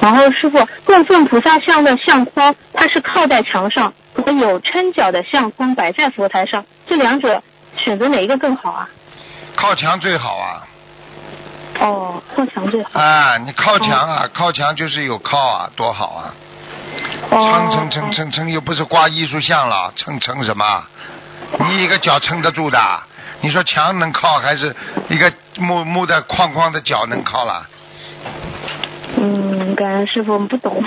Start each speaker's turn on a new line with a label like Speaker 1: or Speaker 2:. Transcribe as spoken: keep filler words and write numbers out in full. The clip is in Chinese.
Speaker 1: 然后师傅，供奉菩萨像的相框，它是靠在墙上，和有撑脚的相框摆在佛台上，这两者选择哪一个更好啊？
Speaker 2: 靠墙最好啊。
Speaker 1: 哦，靠墙最好。
Speaker 2: 啊，你靠墙啊，哦、靠墙就是有靠啊，多好啊！撑撑撑撑撑，又不是挂艺术像了，撑撑什么？你一个脚撑得住的？你说墙能靠，还是一个木木的框框的脚能靠了？
Speaker 1: 嗯，感恩师傅，我们不懂。